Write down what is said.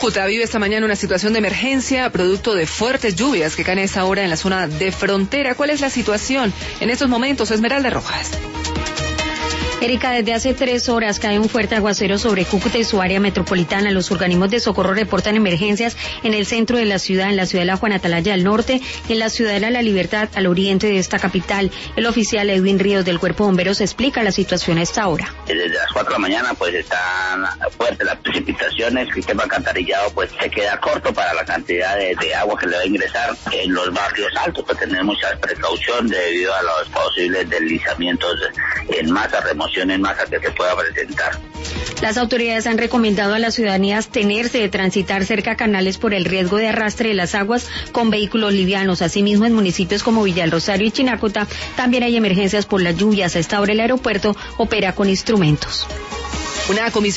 Cúcuta vive esta mañana una situación de emergencia producto de fuertes lluvias que caen a esta hora en la zona de frontera. ¿Cuál es la situación en estos momentos? Esmeralda Rojas. Erika, desde hace 3 horas cae un fuerte aguacero sobre Cúcuta y su área metropolitana. Los organismos de socorro reportan emergencias en el centro de la ciudad, en la ciudadela Juan Atalaya al norte y en la ciudadela La Libertad al oriente de esta capital. El oficial Edwin Ríos del Cuerpo de Bomberos explica la situación a esta hora. Desde las 4 de la mañana pues están fuertes las precipitaciones, el sistema alcantarillado pues se queda corto para la cantidad de agua que le va a ingresar en los barrios altos, pues tener mucha precaución debido a los posibles deslizamientos en masa, remoción en masa que se pueda presentar. Las autoridades han recomendado a la ciudadanía abstenerse de transitar cerca a canales por el riesgo de arrastre de las aguas con vehículos livianos. Asimismo, en municipios como Villa del Rosario y Chinacota también hay emergencias por las lluvias. A esta hora el aeropuerto opera con instrumentos. Una comisión